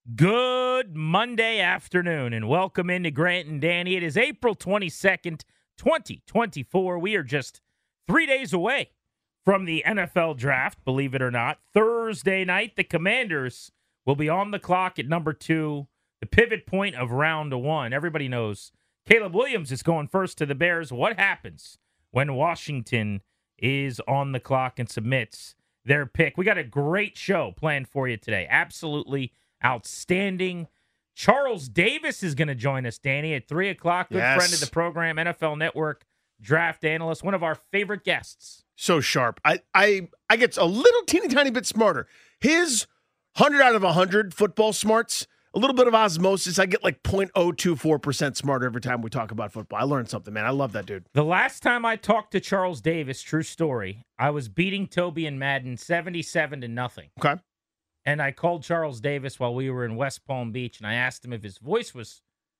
Good Monday afternoon, and welcome into Grant and Danny. It is April 22nd, 2024. We are just 3 days away from the NFL draft, believe it or not. Thursday night, the Commanders will be on the clock at number 2, the pivot point of round 1. Everybody knows Caleb Williams is going first to the Bears. What happens when Washington is on the clock and submits their pick? We got a great show planned for you today. Absolutely outstanding. Charles Davis is going to join us, Danny, at 3 o'clock. Good friend of the program, NFL Network draft analyst, one of our favorite guests. So sharp. I get a little teeny tiny bit smarter. His 100 out of 100 football smarts, a little bit of osmosis. I get like 0.024% smarter every time we talk about football. I learned something, man. I love that dude. The last time I talked to Charles Davis, true story, I was beating Toby and Madden 77-0. Okay. And I called Charles Davis while we were in West Palm Beach, and I asked him if his voice was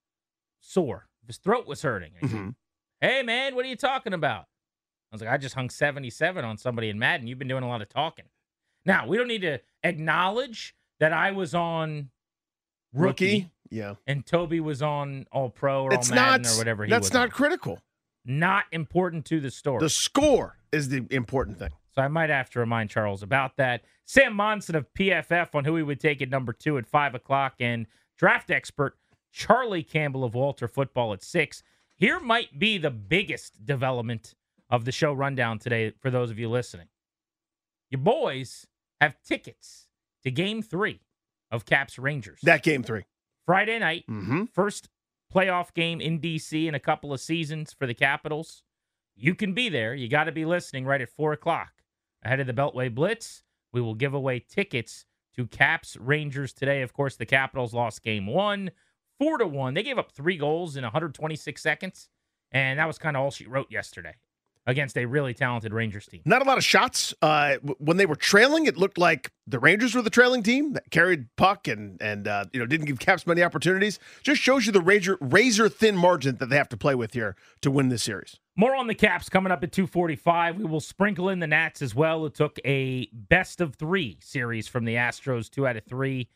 sore, if his throat was hurting. I said, hey, man, what are you talking about? I was like, I just hung 77 on somebody in Madden. You've been doing a lot of talking. Now, we don't need to acknowledge that I was on Rookie. Yeah. And Toby was on All-Pro or All-Madden or whatever he was That's not on. critical. Not important to the story. The score is the important thing. So I might have to remind Charles about that. Sam Monson of PFF on who he would take at number 2 at 5 o'clock. And draft expert Charlie Campbell of Walter Football at 6. Here might be the biggest development of the show rundown today for those of you listening. Your boys have tickets to Game 3 of Caps Rangers. That Game 3. Friday night, first playoff game in D.C. in a couple of seasons for the Capitals. You can be there. You got to be listening right at 4 o'clock. Ahead of the Beltway Blitz, we will give away tickets to Caps Rangers today. Of course, the Capitals lost Game 1, 4-1. They gave up 3 goals in 126 seconds, and that was kind of all she wrote yesterday against a really talented Rangers team. Not a lot of shots. When they were trailing, it looked like the Rangers were the trailing team that carried puck and didn't give Caps many opportunities. Just shows you the razor thin margin that they have to play with here to win this series. More on the Caps coming up at 2:45. We will sprinkle in the Nats as well. It took a best-of-3 series from the Astros, 2 out of 3,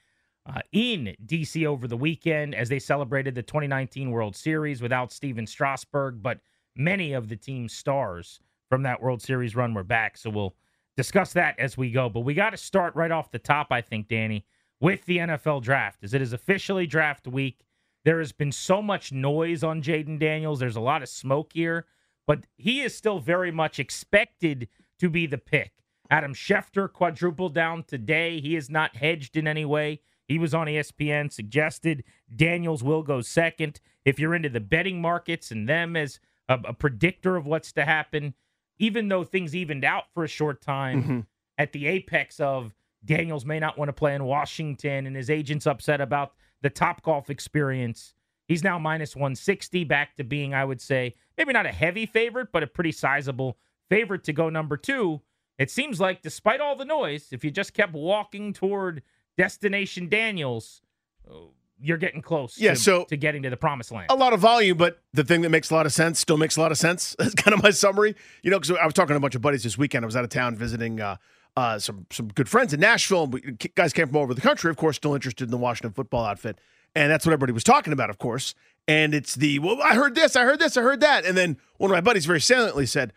in D.C. over the weekend as they celebrated the 2019 World Series without Steven Strasburg, but many of the team's stars from that World Series run were back, so we'll discuss that as we go. But we got to start right off the top, I think, Danny, with the NFL draft, as it is officially draft week. There has been so much noise on Jayden Daniels. There's a lot of smoke here, but he is still very much expected to be the pick. Adam Schefter quadrupled down today. He is not hedged in any way. He was on ESPN, suggested Daniels will go second. If you're into the betting markets and them as a predictor of what's to happen, even though things evened out for a short time at the apex of Daniels may not want to play in Washington and his agent's upset about the Topgolf experience, he's now minus 160, back to being, I would say, maybe not a heavy favorite, but a pretty sizable favorite to go number 2. It seems like despite all the noise, if you just kept walking toward Destination Daniels, you're getting close to getting to the promised land. A lot of volume, but the thing that makes a lot of sense still makes a lot of sense. That's kind of my summary. Because I was talking to a bunch of buddies this weekend. I was out of town visiting some good friends in Nashville. Guys came from all over the country, of course, still interested in the Washington football outfit. And that's what everybody was talking about, of course. And it's I heard this, I heard this, I heard that. And then one of my buddies very saliently said,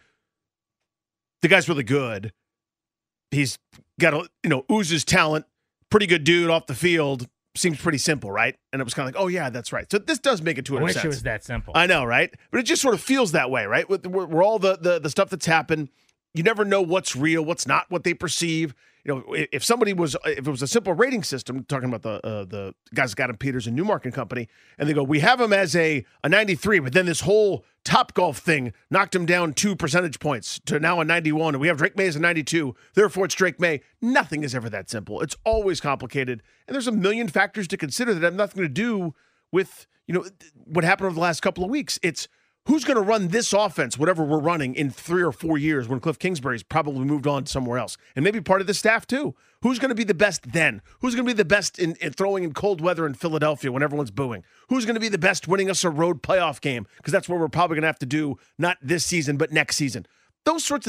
the guy's really good. He's got oozes talent, pretty good dude off the field. Seems pretty simple, right? And it was kind of like, oh, yeah, that's right. So this does make intuitive sense. I wish it was that simple. I know, right? But it just sort of feels that way, right? We're all the stuff that's happened. You never know what's real, what's not, what they perceive. If it was a simple rating system, talking about the guys Adam Peters and Newmark and Company, and they go, we have him as a 93, but then this whole Topgolf thing knocked him down 2 percentage points to now a 91, and we have Drake May as a 92, therefore it's Drake May. Nothing is ever that simple. It's always complicated, and there's a million factors to consider that have nothing to do with what happened over the last couple of weeks. It's who's going to run this offense, whatever we're running, in 3 or 4 years when Cliff Kingsbury's probably moved on somewhere else? And maybe part of the staff, too. Who's going to be the best then? Who's going to be the best in throwing in cold weather in Philadelphia when everyone's booing? Who's going to be the best winning us a road playoff game? Because that's what we're probably going to have to do, not this season, but next season. Those sorts of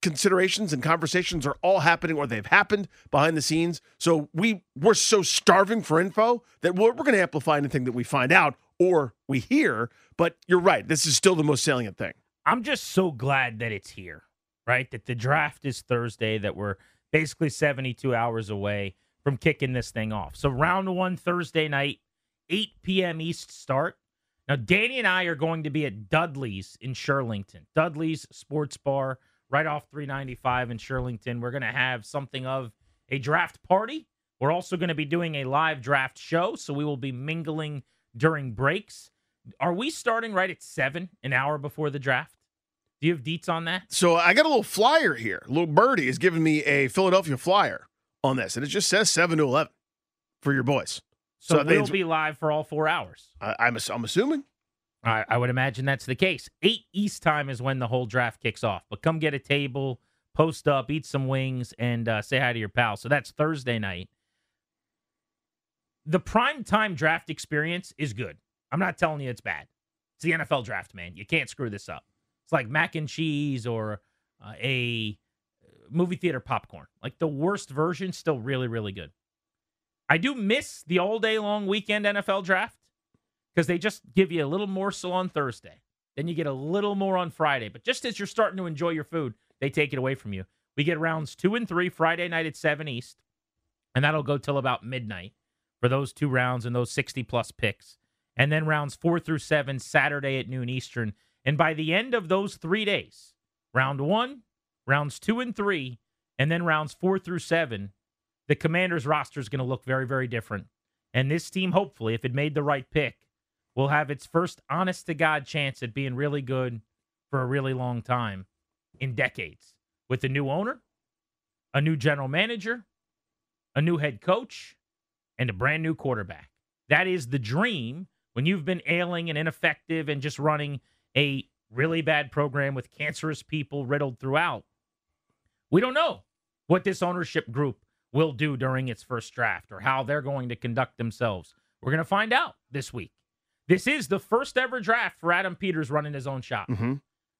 considerations and conversations are all happening, or they've happened behind the scenes. So we're so starving for info that we're going to amplify anything that we find out or we hear. But you're right. This is still the most salient thing. I'm just so glad that it's here, right? That the draft is Thursday, that we're basically 72 hours away from kicking this thing off. So round one Thursday night, 8 p.m. East start. Now, Danny and I are going to be at Dudley's in Shirlington. Dudley's Sports Bar, right off 395 in Shirlington. We're going to have something of a draft party. We're also going to be doing a live draft show, so we will be mingling during breaks. Are we starting right at 7, an hour before the draft? Do you have deets on that? So I got a little flyer here. Little birdie is giving me a Philadelphia flyer on this, and it just says 7 to 11 for your boys. So we'll be live for all 4 hours. I'm assuming. I would imagine that's the case. 8 East time is when the whole draft kicks off. But come get a table, post up, eat some wings, and say hi to your pal. So that's Thursday night. The primetime draft experience is good. I'm not telling you it's bad. It's the NFL draft, man. You can't screw this up. It's like mac and cheese or a movie theater popcorn. Like the worst version, still really, really good. I do miss the all-day-long weekend NFL draft because they just give you a little morsel on Thursday. Then you get a little more on Friday. But just as you're starting to enjoy your food, they take it away from you. We get rounds 2 and 3 Friday night at 7 East, and that'll go till about midnight for those 2 rounds and those 60-plus picks. And then rounds 4 through 7 Saturday at noon Eastern. And by the end of those 3 days, round 1, rounds 2 and 3, and then rounds 4 through 7, the Commanders' roster is going to look very, very different. And this team, hopefully, if it made the right pick, will have its first honest-to-God chance at being really good for a really long time in decades. With a new owner, a new general manager, a new head coach, and a brand new quarterback. That is the dream when you've been ailing and ineffective and just running a really bad program with cancerous people riddled throughout. We don't know what this ownership group will do during its first draft or how they're going to conduct themselves. We're going to find out this week. This is the first ever draft for Adam Peters running his own shop. Mm-hmm.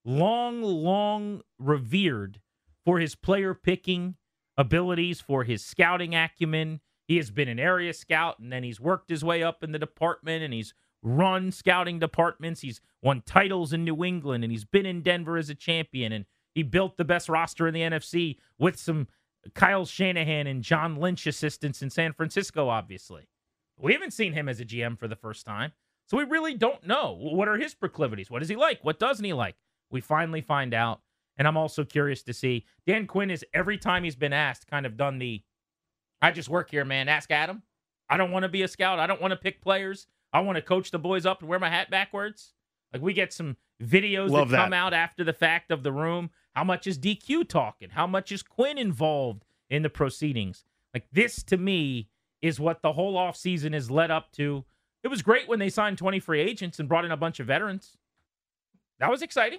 Long revered for his player picking abilities, for his scouting acumen. He has been an area scout, and then he's worked his way up in the department, and he's run scouting departments. He's won titles in New England, and he's been in Denver as a champion, and he built the best roster in the NFC with some Kyle Shanahan and John Lynch assistants in San Francisco, obviously. We haven't seen him as a GM for the first time, so we really don't know. What are his proclivities? What does he like? What doesn't he like? We finally find out, and I'm also curious to see. Dan Quinn is, every time he's been asked, kind of done the, I just work here, man. Ask Adam. I don't want to be a scout. I don't want to pick players. I want to coach the boys up and wear my hat backwards. Like, we get some videos that come out after the fact of the room. How much is DQ talking? How much is Quinn involved in the proceedings? Like, this, to me, is what the whole offseason has led up to. It was great when they signed 20 free agents and brought in a bunch of veterans. That was exciting.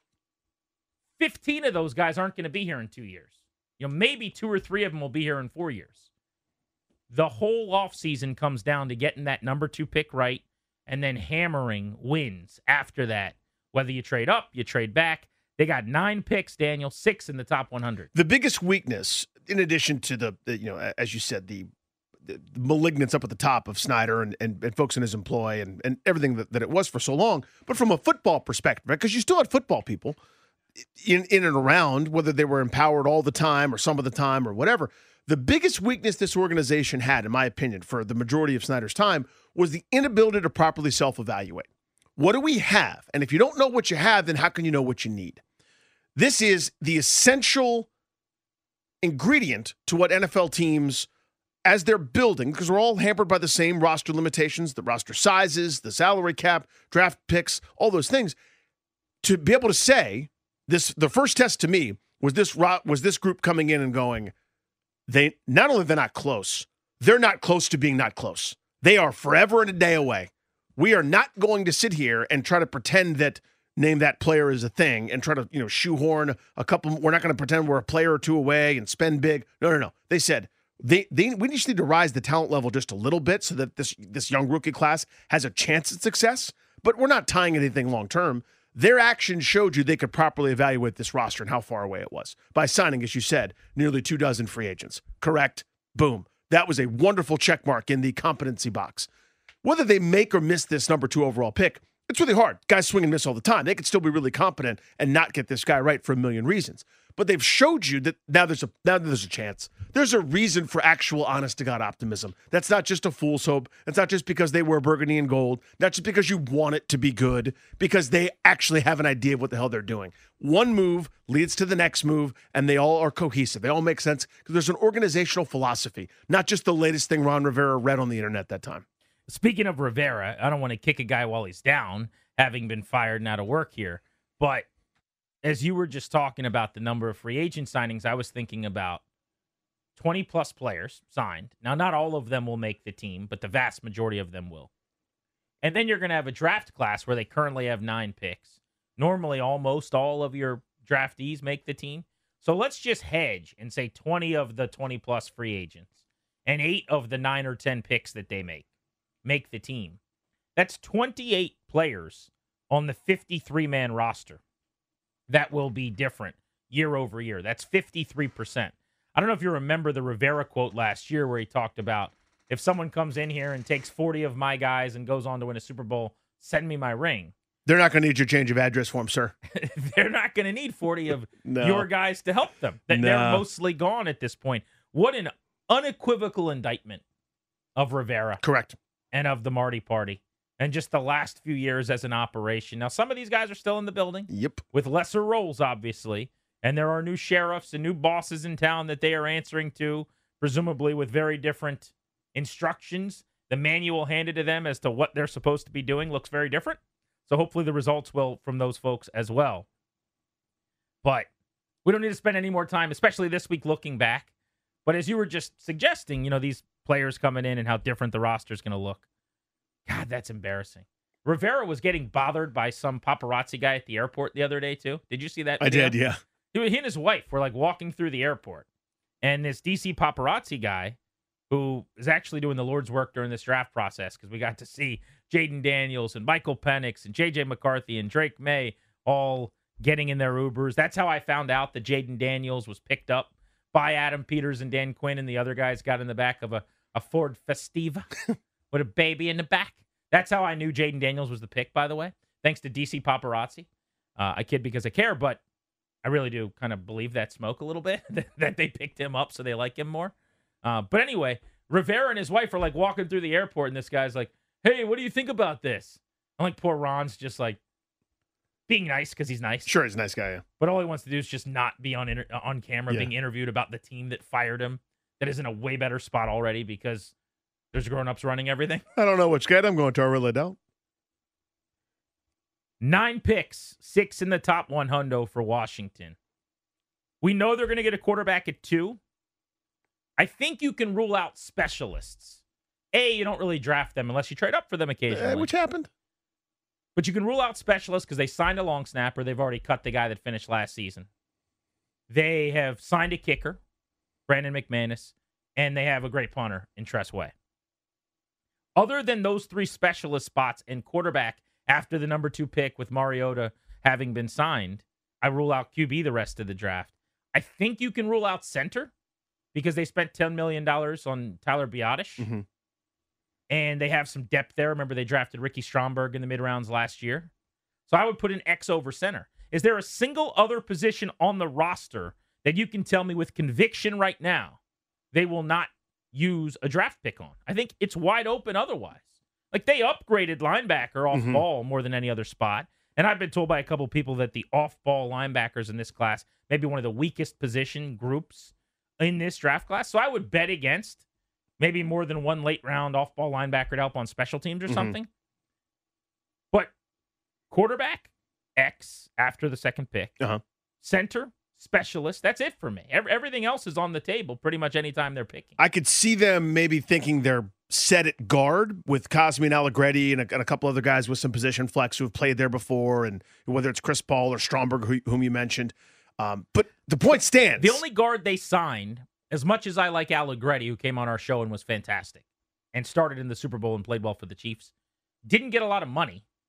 15 of those guys aren't going to be here in 2 years. You know, maybe 2 or 3 of them will be here in 4 years. The whole offseason comes down to getting that number 2 pick right and then hammering wins after that. Whether you trade up, you trade back. They got 9 picks, Daniel, 6 in the top 100. The biggest weakness, in addition to the as you said, the malignance up at the top of Snyder and folks in his employ and everything that it was for so long, but from a football perspective, right? Because you still had football people in and around, whether they were empowered all the time or some of the time or whatever. The biggest weakness this organization had, in my opinion, for the majority of Snyder's time, was the inability to properly self-evaluate. What do we have? And if you don't know what you have, then how can you know what you need? This is the essential ingredient to what NFL teams, as they're building, because we're all hampered by the same roster limitations, the roster sizes, the salary cap, draft picks, all those things, to be able to say, the first test to me was this group coming in and going, they're not close, they're not close to being not close. They are forever and a day away. We are not going to sit here and try to pretend that name that player is a thing and try to, shoehorn a couple. We're not going to pretend we're a player or 2 away and spend big. No. They said we just need to rise the talent level just a little bit so that this young rookie class has a chance at success. But we're not tying anything long term. Their actions showed you they could properly evaluate this roster and how far away it was by signing, as you said, nearly 24 free agents. Correct? Boom. That was a wonderful check mark in the competency box. Whether they make or miss this number 2 overall pick, it's really hard. Guys swing and miss all the time. They could still be really competent and not get this guy right for a million reasons. But they've showed you that now there's a chance. There's a reason for actual honest-to-God optimism. That's not just a fool's hope. That's not just because they wear burgundy and gold. Not just because you want it to be good. Because they actually have an idea of what the hell they're doing. One move leads to the next move, and they all are cohesive. They all make sense because there's an organizational philosophy, not just the latest thing Ron Rivera read on the internet that time. Speaking of Rivera, I don't want to kick a guy while he's down, having been fired and out of work here. But as you were just talking about the number of free agent signings, I was thinking about 20-plus players signed. Now, not all of them will make the team, but the vast majority of them will. And then you're going to have a draft class where they currently have 9 picks. Normally, almost all of your draftees make the team. So let's just hedge and say 20 of the 20-plus free agents and 8 of the 9 or 10 picks that they make the team. That's 28 players on the 53-man roster. That will be different year over year. That's 53%. I don't know if you remember the Rivera quote last year where he talked about, if someone comes in here and takes 40 of my guys and goes on to win a Super Bowl, send me my ring. They're not going to need your change of address form, sir. They're not going to need 40 of your guys to help them. They're mostly gone at this point. What an unequivocal indictment of Rivera. Correct. And of the Marty Party. And just the last few years as an operation. Now, some of these guys are still in the building. Yep. With lesser roles, obviously. And there are new sheriffs and new bosses in town that they are answering to, presumably with very different instructions. The manual handed to them as to what they're supposed to be doing looks very different. So hopefully the results will from those folks as well. But we don't need to spend any more time, especially this week, looking back. But as you were just suggesting, these players coming in and how different the roster is going to look. God, that's embarrassing. Rivera was getting bothered by some paparazzi guy at the airport the other day, too. Did you see that video? I did, yeah. He and his wife were walking through the airport. And this DC paparazzi guy, who is actually doing the Lord's work during this draft process, because we got to see Jaden Daniels and Michael Penix and J.J. McCarthy and Drake May all getting in their Ubers. That's how I found out that Jaden Daniels was picked up by Adam Peters and Dan Quinn, and the other guys got in the back of a Ford Festiva with a baby in the back. That's how I knew Jaden Daniels was the pick, by the way, thanks to DC Paparazzi. I kid because I care, but I really do kind of believe that smoke a little bit, that they picked him up so they like him more. But anyway, Rivera and his wife are walking through the airport, and this guy's like, hey, what do you think about this? And poor Ron's just being nice because he's nice. Sure, he's a nice guy, yeah. But all he wants to do is just not be on camera being interviewed about the team that fired him, that is in a way better spot already because there's grown-ups running everything. I don't know which guy I'm going to. I really don't. 9 picks, 6 in the top 100 for Washington. We know they're going to get a quarterback at 2. I think you can rule out specialists. You don't really draft them unless you trade up for them occasionally. Which happened. But you can rule out specialists because they signed a long snapper. They've already cut the guy that finished last season. They have signed a kicker, Brandon McManus, and they have a great punter in Tress Way. Other than those 3 specialist spots and quarterback after the number 2 pick with Mariota having been signed, I rule out QB the rest of the draft. I think you can rule out center because they spent $10 million on Tyler Biadasz. Mm-hmm. And they have some depth there. Remember, they drafted Ricky Stromberg in the mid-rounds last year. So I would put an X over center. Is there a single other position on the roster that you can tell me with conviction right now they will not use a draft pick on? I think it's wide open otherwise. They upgraded linebacker off ball more than any other spot. And I've been told by a couple of people that the off-ball linebackers in this class may be one of the weakest position groups in this draft class. So I would bet against maybe more than one late-round off-ball linebacker to help on special teams or something. But quarterback, X after the second pick. Center, specialist, that's it for me. Everything else is on the table pretty much anytime they're picking. I could see them maybe thinking they're set at guard with Cosme and Allegretti and a couple other guys with some position flex who have played there before, and whether it's Chris Paul or Stromberg, whom you mentioned. But the point stands. The only guard they signed, as much as I like Allegretti, who came on our show and was fantastic and started in the Super Bowl and played well for the Chiefs, didn't get a lot of money.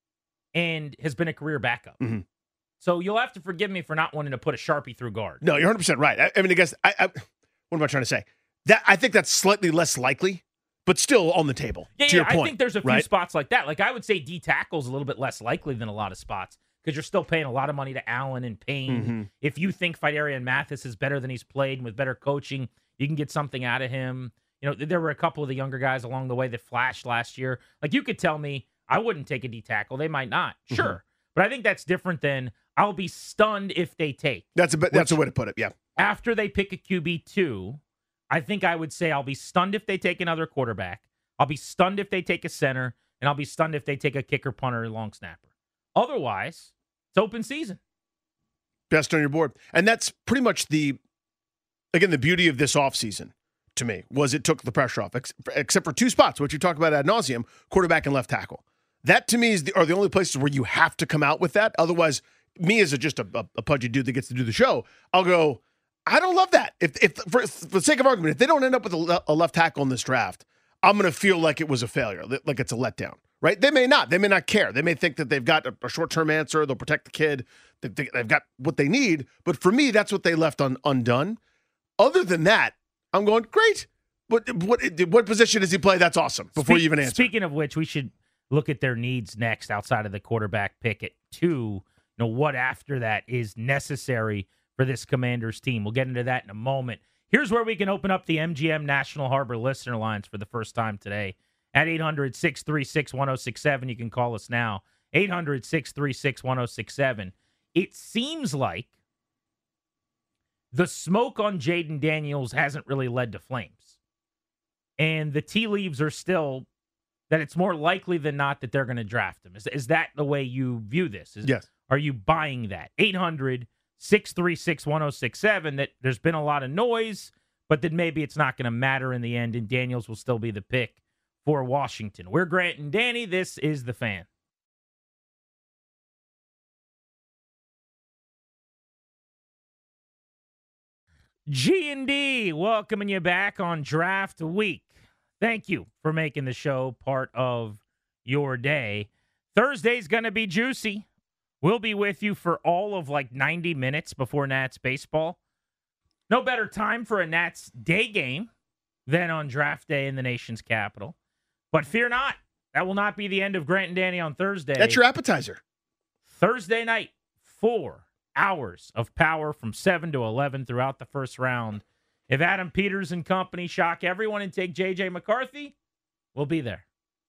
and has been a career backup. Mhm. So you'll have to forgive me for not wanting to put a Sharpie through guard. No, you're 100% right. I mean, I guess, what am I trying to say? I think that's slightly less likely, but still on the table, to your point. I think there's a few right? spots like that. Like, I would say D tackle's a little bit less likely than a lot of spots because you're still paying a lot of money to Allen and Payne. Mm-hmm. If you think Fidarian Mathis is better than he's played and with better coaching, you can get something out of him. You know, there were a couple of the younger guys along the way that flashed last year. Like, you could tell me I wouldn't take a D tackle. They might not. Sure. Mm-hmm. But I think that's different than I'll be stunned if they take. That's a way to put it, yeah. After they pick a QB2, I think I would say I'll be stunned if they take another quarterback. I'll be stunned if they take a center, and I'll be stunned if they take a kicker, punter, or long snapper. Otherwise, it's open season. Best on your board. And that's pretty much the beauty of this offseason to me was it took the pressure off, except for two spots, which you talk about ad nauseum, quarterback and left tackle. That to me are the only places where you have to come out with that. Otherwise, me as just a pudgy dude that gets to do the show, I'll go, I don't love that. If for the sake of argument, if they don't end up with a left tackle in this draft, I'm going to feel like it was a failure, like it's a letdown, right? They may not care. They may think that they've got a short-term answer. They'll protect the kid. They've got what they need. But for me, that's what they left undone. Other than that, I'm going, great. What position does he play? That's awesome. Before you even answer. Speaking of which, we should look at their needs next outside of the quarterback pick at 2. You know, what after that is necessary for this Commanders team. We'll get into that in a moment. Here's where we can open up the MGM National Harbor listener lines for the first time today. At 800-636-1067, you can call us now. 800-636-1067. It seems like the smoke on Jaden Daniels hasn't really led to flames. And the tea leaves are still that it's more likely than not that they're going to draft him. Is that the way you view this? Yes. Are you buying that? 800-636-1067, that there's been a lot of noise, but that maybe it's not going to matter in the end, and Daniels will still be the pick for Washington. We're Grant and Danny. This is The Fan. G&D, welcoming you back on draft week. Thank you for making the show part of your day. Thursday's going to be juicy. We'll be with you for all of 90 minutes before Nats baseball. No better time for a Nats day game than on draft day in the nation's capital. But fear not, that will not be the end of Grant and Danny on Thursday. That's your appetizer. Thursday night, 4 hours of power from 7 to 11 throughout the first round. If Adam Peters and company shock everyone and take J.J. McCarthy, we'll be there.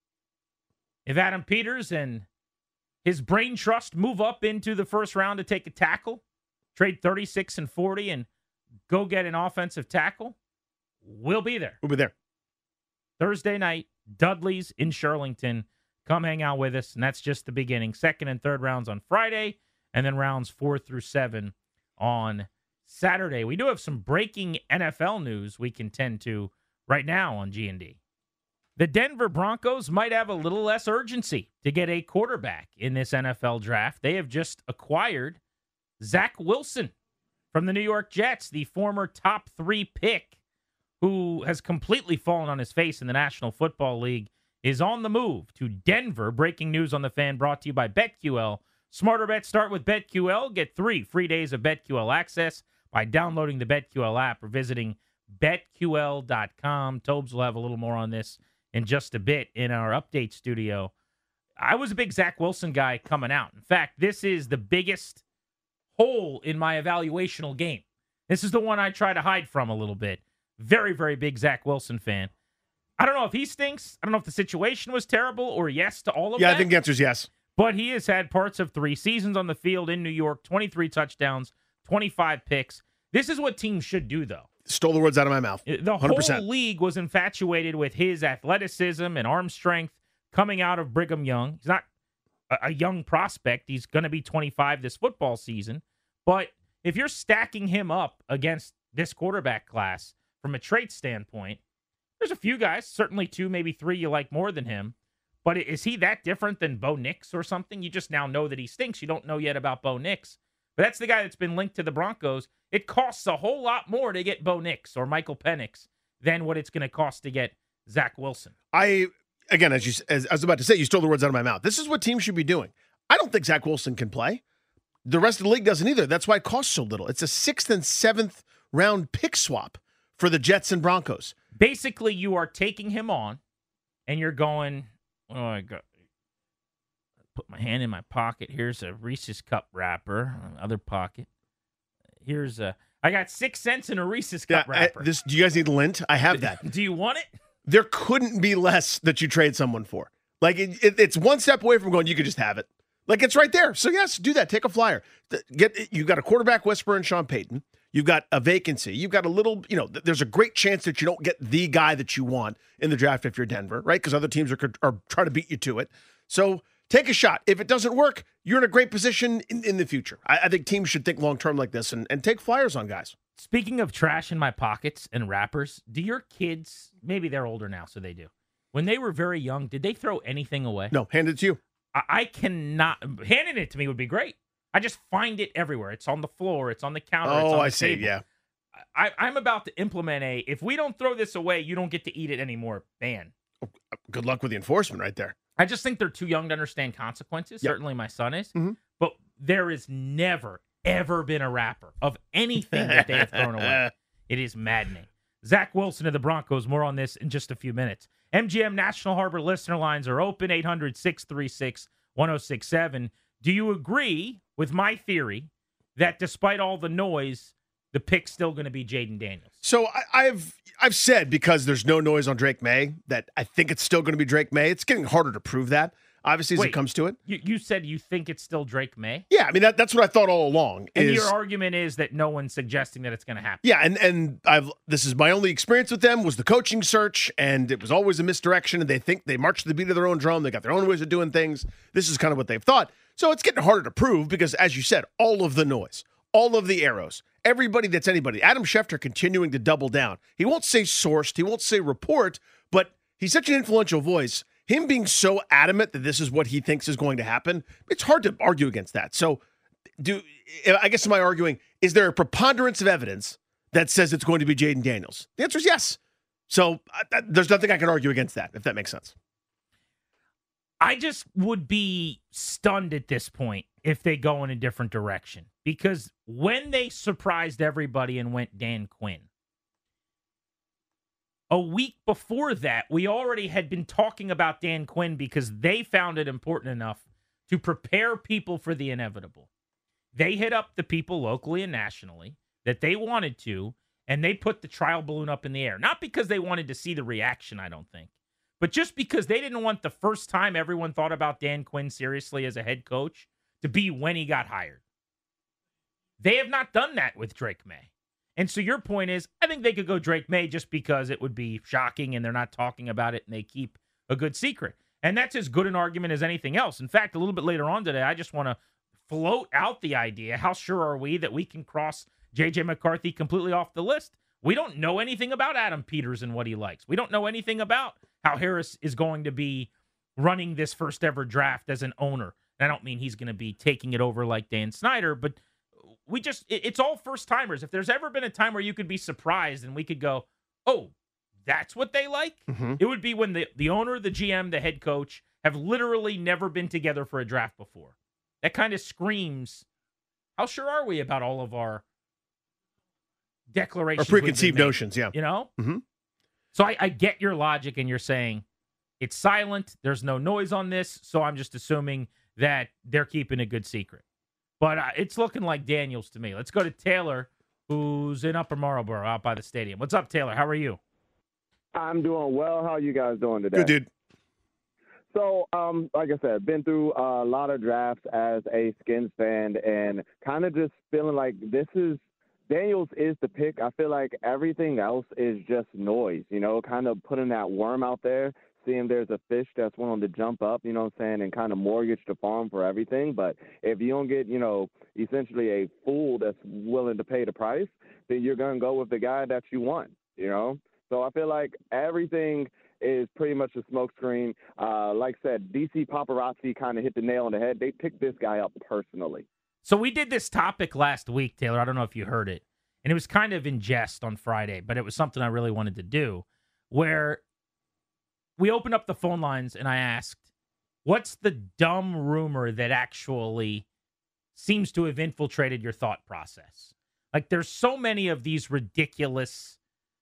If Adam Peters and his brain trust move up into the first round to take a tackle, trade 36 and 40 and go get an offensive tackle, we'll be there. We'll be there. Thursday night, Dudley's in Shirlington. Come hang out with us, and that's just the beginning. Second and third rounds on Friday, and then rounds 4 through 7 on Saturday. We do have some breaking NFL news we can tend to right now on G&D. The Denver Broncos might have a little less urgency to get a quarterback in this NFL draft. They have just acquired Zach Wilson from the New York Jets, the former top 3 pick who has completely fallen on his face in the National Football League, is on the move to Denver. Breaking news on The Fan brought to you by BetQL. Smarter bets start with BetQL. Get 3 free days of BetQL access by downloading the BetQL app or visiting BetQL.com. Tobes will have a little more on this in just a bit in our update studio. I was a big Zach Wilson guy coming out. In fact, this is the biggest hole in my evaluational game. This is the one I try to hide from a little bit. Very, very big Zach Wilson fan. I don't know if he stinks. I don't know if the situation was terrible or yes to all of that. Yeah, I think the answer is yes. But he has had parts of 3 seasons on the field in New York, 23 touchdowns, 25 picks. This is what teams should do, though. Stole the words out of my mouth. The 100%. whole league was infatuated with his athleticism and arm strength coming out of Brigham Young. He's not a young prospect. He's going to be 25 this football season. But if you're stacking him up against this quarterback class from a trait standpoint, there's a few guys, certainly 2, maybe 3 you like more than him. But is he that different than Bo Nix or something? You just now know that he stinks. You don't know yet about Bo Nix. But that's the guy that's been linked to the Broncos. It costs a whole lot more to get Bo Nix or Michael Penix than what it's going to cost to get Zach Wilson. Again, as I was about to say, you stole the words out of my mouth. This is what teams should be doing. I don't think Zach Wilson can play. The rest of the league doesn't either. That's why it costs so little. It's a 6th and 7th round pick swap for the Jets and Broncos. Basically, you are taking him on, and you're going, oh, I got put my hand in my pocket. Here's a Reese's Cup wrapper. Other pocket. Here's I got 6 cents in a Reese's Cup wrapper. Do you guys need lint? I have that. Do you want it? There couldn't be less that you trade someone for. Like, it's one step away from going, you could just have it. Like, it's right there. So, yes, do that. Take a flyer. You've got a quarterback whisperer in Sean Payton. You've got a vacancy. You've got a little, there's a great chance that you don't get the guy that you want in the draft if you're Denver, right? Because other teams are trying to beat you to it. So take a shot. If it doesn't work, you're in a great position in the future. I think teams should think long-term like this and take flyers on guys. Speaking of trash in my pockets and wrappers, do your kids, maybe they're older now, so they do. When they were very young, did they throw anything away? No, hand it to you. I cannot. Handing it to me would be great. I just find it everywhere. It's on the floor. It's on the counter. It's on the see. table. Yeah. I'm about to implement if we don't throw this away, you don't get to eat it anymore. Ban. Good luck with the enforcement right there. I just think they're too young to understand consequences. Yep. Certainly my son is. Mm-hmm. But there has never, ever been a wrapper of anything that they have thrown away. It is maddening. Zach Wilson of the Broncos. More on this in just a few minutes. MGM National Harbor listener lines are open, 800-636-1067. Do you agree with my theory that despite all the noise, the pick's still going to be Jayden Daniels? So I've said, because there's no noise on Drake May, that I think it's still going to be Drake May. It's getting harder to prove that, obviously, as it comes to it. You said you think it's still Drake May? Yeah, I mean, that's what I thought all along. And your argument is that no one's suggesting that it's going to happen. Yeah, and this is my only experience with them was the coaching search, and it was always a misdirection, and they think they march to the beat of their own drum. They got their own ways of doing things. This is kind of what they've thought. So it's getting harder to prove because, as you said, all of the noise, all of the arrows, everybody that's anybody. Adam Schefter continuing to double down. He won't say sourced, he won't say report, but he's such an influential voice. Him being so adamant that this is what he thinks is going to happen, it's hard to argue against that. So I guess am I arguing, is there a preponderance of evidence that says it's going to be Jayden Daniels? The answer is yes. So there's nothing I can argue against that, if that makes sense. I just would be stunned at this point if they go in a different direction. Because when they surprised everybody and went Dan Quinn, a week before that, we already had been talking about Dan Quinn because they found it important enough to prepare people for the inevitable. They hit up the people locally and nationally that they wanted to, and they put the trial balloon up in the air. Not because they wanted to see the reaction, I don't think, but just because they didn't want the first time everyone thought about Dan Quinn seriously as a head coach to be when he got hired. They have not done that with Drake May. And so your point is, I think they could go Drake May just because it would be shocking and they're not talking about it and they keep a good secret. And that's as good an argument as anything else. In fact, a little bit later on today, I just want to float out the idea, how sure are we that we can cross J.J. McCarthy completely off the list? We don't know anything about Adam Peters and what he likes. We don't know anything about how Harris is going to be running this first ever draft as an owner. And I don't mean he's going to be taking it over like Dan Snyder, but it's all first timers. If there's ever been a time where you could be surprised and we could go, oh, that's what they like, it would be when the owner, the GM, the head coach have literally never been together for a draft before. That kind of screams, how sure are we about all of our declarations? Or preconceived notions, yeah. You know? Mm-hmm. So I get your logic, and you're saying it's silent, there's no noise on this, so I'm just assuming that they're keeping a good secret. But it's looking like Daniels to me. Let's go to Taylor, who's in Upper Marlboro out by the stadium. What's up, Taylor? How are you? I'm doing well. How are you guys doing today? Good, dude. So, like I said, been through a lot of drafts as a Skins fan and kind of just feeling like Daniels is the pick. I feel like everything else is just noise, kind of putting that worm out there, seeing there's a fish that's willing to jump up, you know what I'm saying, and kind of mortgage the farm for everything. But if you don't get, essentially a fool that's willing to pay the price, then you're going to go with the guy that you want, So I feel like everything is pretty much a smokescreen. Like I said, DC Paparazzi kind of hit the nail on the head. They picked this guy up personally. So we did this topic last week, Taylor. I don't know if you heard it. And it was kind of in jest on Friday, but it was something I really wanted to do, where we opened up the phone lines and I asked, What's the dumb rumor that actually seems to have infiltrated your thought process? Like, there's so many of these ridiculous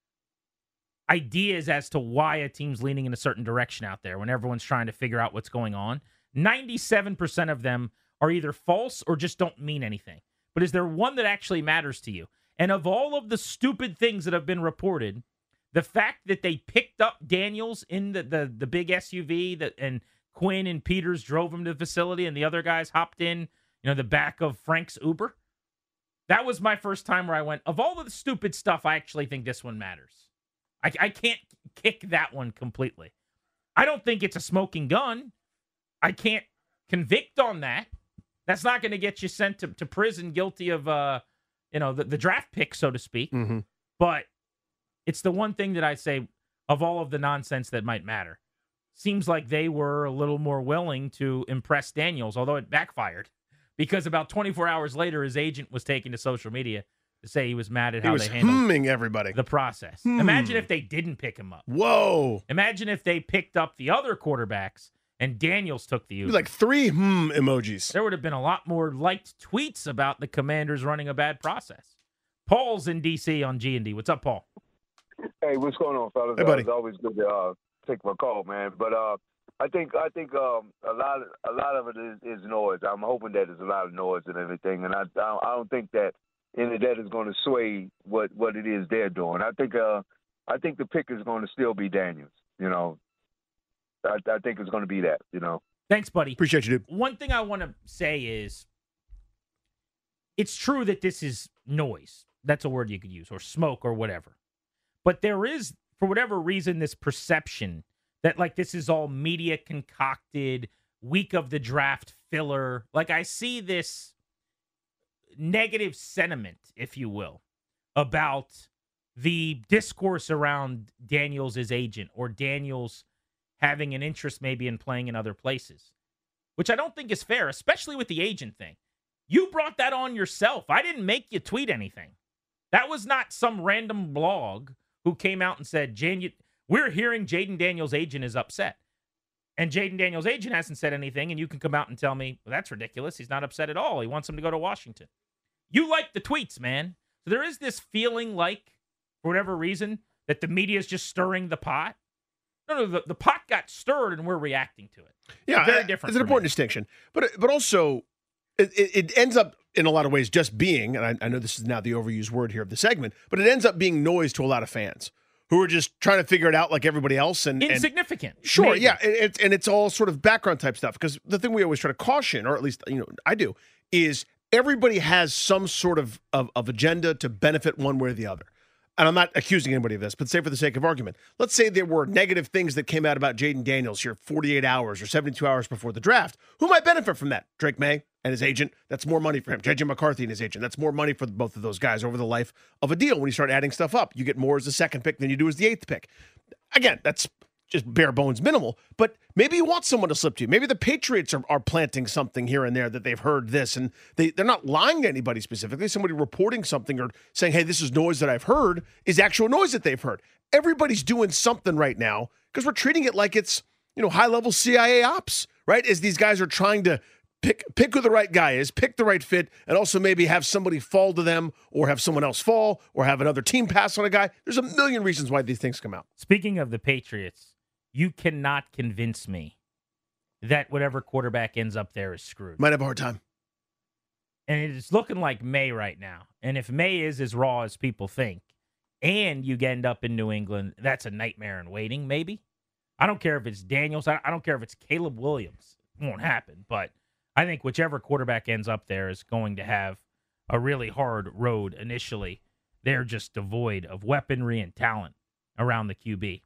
ideas as to why a team's leaning in a certain direction out there when everyone's trying to figure out what's going on. 97% of them are either false or just don't mean anything. But is there one that actually matters to you? And of all of the stupid things that have been reported, the fact that they picked up Daniels in the big SUV and Quinn and Peters drove him to the facility and the other guys hopped in, the back of Frank's Uber. That was my first time where I went, of all of the stupid stuff, I actually think this one matters. I can't kick that one completely. I don't think it's a smoking gun. I can't convict on that. That's not going to get you sent to prison guilty of, the draft pick, so to speak. Mm-hmm. But it's the one thing that I say, of all of the nonsense that might matter, seems like they were a little more willing to impress Daniels, although it backfired. Because about 24 hours later, his agent was taken to social media to say he was mad at how they handled everybody. the process. Imagine if they didn't pick him up. Whoa. Imagine if they picked up the other quarterbacks and Daniels took the Uber. Like 3 emojis. There would have been a lot more liked tweets about the Commanders running a bad process. Paul's in D.C. on G&D. What's up, Paul? Hey, what's going on, fellas? Hey, buddy. It's always good to take my call, man. But I think a lot of it is noise. I'm hoping that there's a lot of noise and everything, and I don't think that any of that is going to sway what it is they're doing. I think the pick is going to still be Daniels. I think it's going to be that. Thanks, buddy. Appreciate you, dude. One thing I want to say is it's true that this is noise. That's a word you could use, or smoke, or whatever. But there is, for whatever reason, this perception that, like, this is all media concocted, week of the draft filler. Like, I see this negative sentiment, if you will, about the discourse around Daniels' agent or Daniels having an interest maybe in playing in other places, which I don't think is fair, especially with the agent thing. You brought that on yourself. I didn't make you tweet anything. That was not some random blog who came out and said, we're hearing Jayden Daniels' agent is upset. And Jayden Daniels' agent hasn't said anything, and you can come out and tell me, well, that's ridiculous. He's not upset at all. He wants him to go to Washington. You like the tweets, man. So there is this feeling like, for whatever reason, that the media is just stirring the pot. No, the pot got stirred, and we're reacting to it. Yeah, very different. It's an important distinction. But also, it ends up, in a lot of ways, just being, and I know this is now the overused word here of the segment, but it ends up being noise to a lot of fans who are just trying to figure it out like everybody else. And insignificant. Sure, maybe. yeah. It's all sort of background type stuff, because the thing we always try to caution, or at least I do, is everybody has some sort of agenda to benefit one way or the other. And I'm not accusing anybody of this, but say for the sake of argument, let's say there were negative things that came out about Jayden Daniels here 48 hours or 72 hours before the draft. Who might benefit from that? Drake May and his agent. That's more money for him. JJ McCarthy and his agent. That's more money for both of those guys over the life of a deal. When you start adding stuff up, you get more as the second pick than you do as the 8th pick. Again, that's just bare bones minimal, but maybe you want someone to slip to you. Maybe the Patriots are planting something here and there that they've heard this, and they're not lying to anybody specifically. Somebody reporting something or saying, hey, this is noise that I've heard, is actual noise that they've heard. Everybody's doing something right now because we're treating it like it's, high-level CIA ops, right? As these guys are trying to pick who the right guy is, pick the right fit, and also maybe have somebody fall to them or have someone else fall or have another team pass on a guy. There's a million reasons why these things come out. Speaking of the Patriots, you cannot convince me that whatever quarterback ends up there is screwed. Might have a hard time. And it's looking like May right now. And if May is as raw as people think, and you end up in New England, that's a nightmare in waiting, maybe. I don't care if it's Daniels. I don't care if it's Caleb Williams. It won't happen. But I think whichever quarterback ends up there is going to have a really hard road initially. They're just devoid of weaponry and talent around the QB.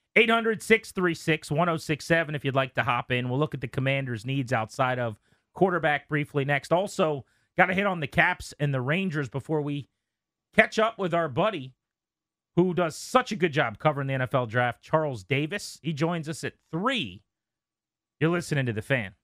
800-636-1067 if you'd like to hop in. We'll look at the Commanders' needs outside of quarterback briefly next. Also, got to hit on the Caps and the Rangers before we catch up with our buddy who does such a good job covering the NFL draft, Charles Davis. He joins us at 3. You're listening to The Fan.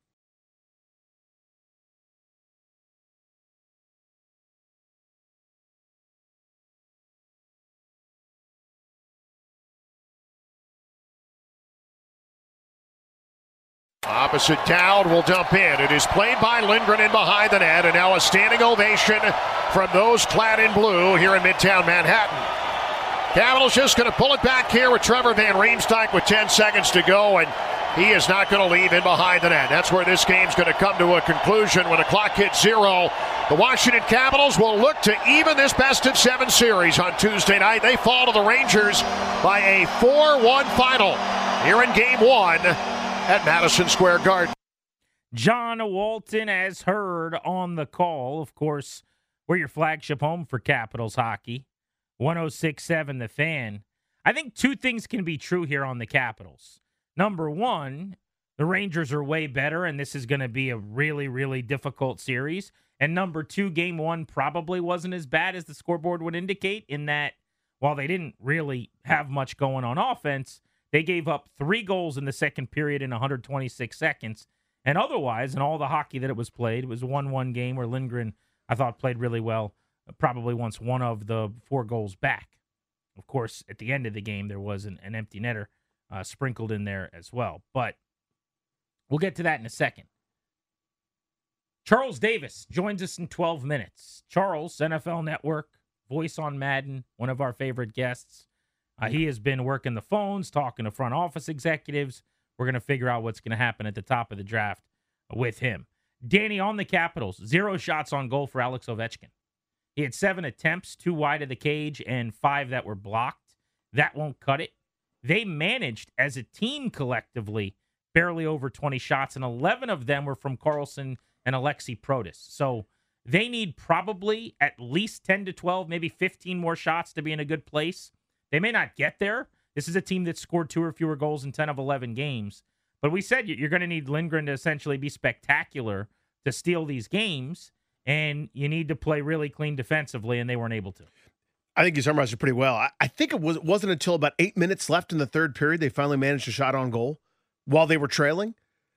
Opposite Dowd will dump in. It is played by Lindgren in behind the net, and now a standing ovation from those clad in blue here in Midtown Manhattan. Capitals just going to pull it back here with Trevor Van Riemsdyk with 10 seconds to go, and he is not going to leave in behind the net. That's where this game's going to come to a conclusion when the clock hits 0. The Washington Capitals will look to even this best-of-7 series on Tuesday night. They fall to the Rangers by a 4-1 final here in Game 1 at Madison Square Garden. John Walton has heard on the call. Of course, we're your flagship home for Capitals hockey. 106.7 The Fan. I think two things can be true here on the Capitals. Number one, the Rangers are way better, and this is going to be a really, really difficult series. And number two, Game 1 probably wasn't as bad as the scoreboard would indicate, in that while they didn't really have much going on offense, they gave up 3 goals in the second period in 126 seconds. And otherwise, in all the hockey that it was played, it was a 1-1 game where Lindgren, I thought, played really well. Probably wants one of the 4 goals back. Of course, at the end of the game, there was an empty netter sprinkled in there as well. But we'll get to that in a second. Charles Davis joins us in 12 minutes. Charles, NFL Network, voice on Madden, one of our favorite guests. He has been working the phones, talking to front office executives. We're going to figure out what's going to happen at the top of the draft with him. Danny, on the Capitals, 0 shots on goal for Alex Ovechkin. He had 7 attempts, 2 wide of the cage, and 5 that were blocked. That won't cut it. They managed, as a team collectively, barely over 20 shots, and 11 of them were from Karlsson and Alexi Protas. So they need probably at least 10 to 12, maybe 15 more shots to be in a good place. They may not get there. This is a team that scored 2 or fewer goals in 10 of 11 games. But we said you're going to need Lindgren to essentially be spectacular to steal these games, and you need to play really clean defensively, and they weren't able to. I think you summarized it pretty well. I think it wasn't until about 8 minutes left in the third period they finally managed a shot on goal while they were trailing.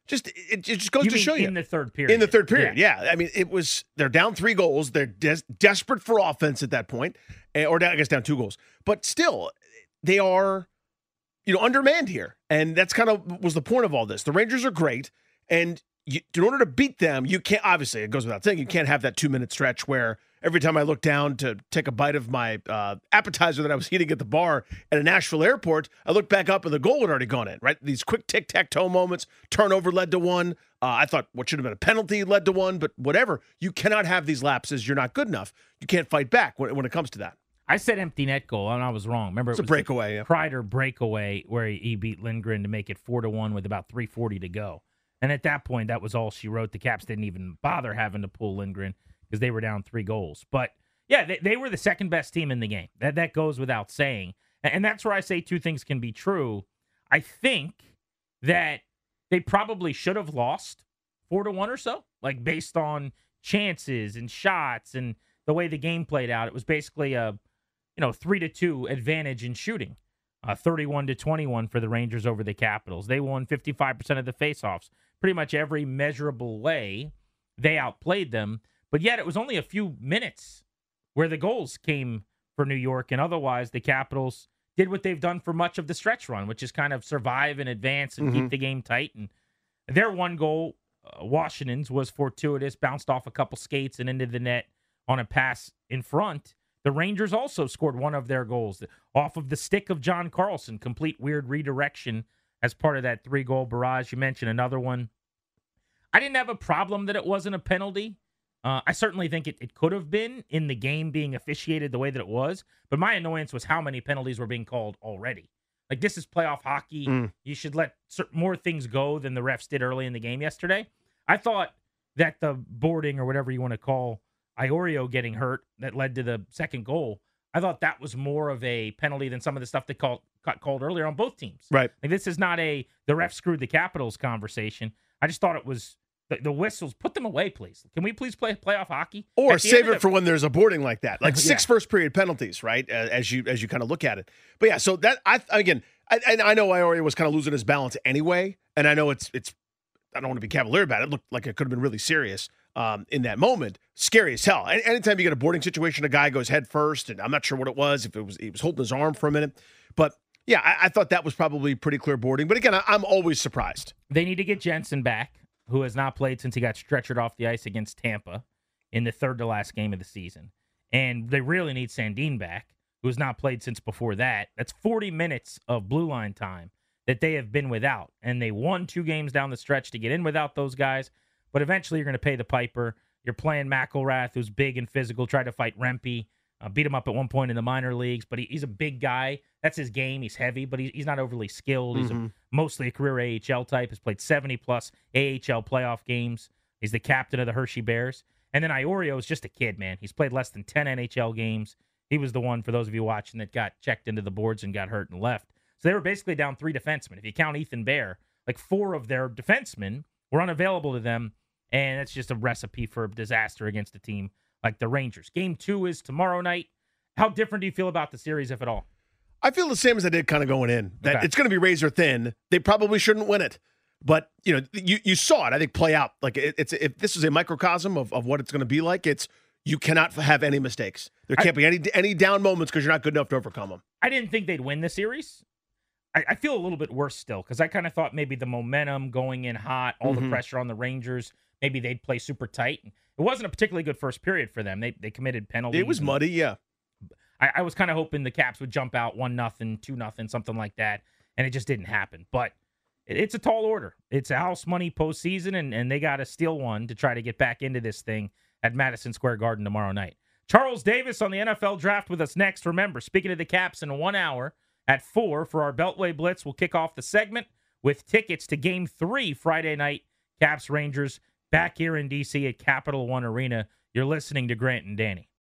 It just goes to show you. In the third period. In the third period, yeah. I mean, they're down 3 goals. They're desperate for offense at that point, or down 2 goals. But still, they are, undermanned here. And that's kind of was the point of all this. The Rangers are great, and in order to beat them, you can't, obviously, it goes without saying, you can't have that 2-minute stretch where every time I look down to take a bite of my appetizer that I was eating at the bar at a Nashville airport, I look back up and the goal had already gone in, right? These quick tic-tac-toe moments, turnover led to 1. I thought what should have been a penalty led to 1, but whatever. You cannot have these lapses. You're not good enough. You can't fight back when it comes to that. I said empty net goal, and I was wrong. Remember, it's a breakaway. Yeah. Kreider breakaway where he beat Lindgren to make it 4-1 with about 3:40 to go. And at that point, that was all she wrote. The Caps didn't even bother having to pull Lindgren because they were down 3 goals. But, yeah, they were the second-best team in the game. That goes without saying. And that's where I say two things can be true. I think that they probably should have lost 4-1 or so, like based on chances and shots and the way the game played out. It was basically a 3-2 advantage in shooting. 31-21 for the Rangers over the Capitals. They won 55% of the faceoffs. Pretty much every measurable way, they outplayed them. But yet it was only a few minutes where the goals came for New York, and otherwise the Capitals did what they've done for much of the stretch run, which is kind of survive and advance and keep the game tight. And their one goal, Washington's, was fortuitous, bounced off a couple skates and into the net on a pass in front. The Rangers also scored one of their goals off of the stick of John Karlsson, complete weird redirection as part of that 3-goal barrage. You mentioned another one. I didn't have a problem that it wasn't a penalty. I certainly think it could have been in the game being officiated the way that it was, but my annoyance was how many penalties were being called already. Like, this is playoff hockey. You should let more things go than the refs did early in the game yesterday. I thought that the boarding, or whatever you want to call Iorio getting hurt that led to the second goal, I thought that was more of a penalty than some of the stuff they got called earlier on both teams. Right. Like, this is not the ref screwed the Capitals conversation. I just thought it was the whistles. Put them away, please. Can we please play playoff hockey? Or save it for when there's a boarding like that, like 6 first period penalties, right? As you kind of look at it. But yeah, so that I know Iorio was kind of losing his balance anyway, and I know it's I don't want to be cavalier about it. It looked like it could have been really serious in that moment. Scary as hell. Anytime you get a boarding situation, a guy goes head first, and I'm not sure what it was, if he was holding his arm for a minute. But Yeah, I thought that was probably pretty clear boarding. But again, I'm always surprised. They need to get Jensen back, who has not played since he got stretchered off the ice against Tampa in the third to last game of the season. And they really need Sandin back, who has not played since before that. That's 40 minutes of blue line time that they have been without. And they won 2 games down the stretch to get in without those guys. But eventually you're going to pay the piper. You're playing McElrath, who's big and physical, tried to fight Rempe. Beat him up at one point in the minor leagues, but he's a big guy. That's his game. He's heavy, but he's not overly skilled. He's mostly a career AHL type. Has played 70-plus AHL playoff games. He's the captain of the Hershey Bears. And then Iorio is just a kid, man. He's played less than 10 NHL games. He was the one, for those of you watching, that got checked into the boards and got hurt and left. So they were basically down 3 defensemen. If you count Ethan Bear, like 4 of their defensemen were unavailable to them, and it's just a recipe for disaster against a team like the Rangers. Game 2 is tomorrow night. How different do you feel about the series, if at all? I feel the same as I did kind of going in, that It's going to be razor thin. They probably shouldn't win it. But, you saw it, I think, play out. Like, if this is a microcosm of what it's going to be like, you cannot have any mistakes. There can't be any down moments because you're not good enough to overcome them. I didn't think they'd win the series. I feel a little bit worse still because I kind of thought maybe the momentum going in hot, all the pressure on the Rangers, maybe they'd play super tight. It wasn't a particularly good first period for them. They committed penalties. It was muddy, yeah. I was kind of hoping the Caps would jump out 1-0, 2-0, something like that, and it just didn't happen. But it's a tall order. It's a house money postseason, and they got to steal one to try to get back into this thing at Madison Square Garden tomorrow night. Charles Davis on the NFL Draft with us next. Remember, speaking of the Caps, in 1 hour at 4 for our Beltway Blitz, we'll kick off the segment with tickets to Game 3 Friday night, Caps Rangers, back here in D.C. at Capital One Arena. You're listening to Grant and Danny.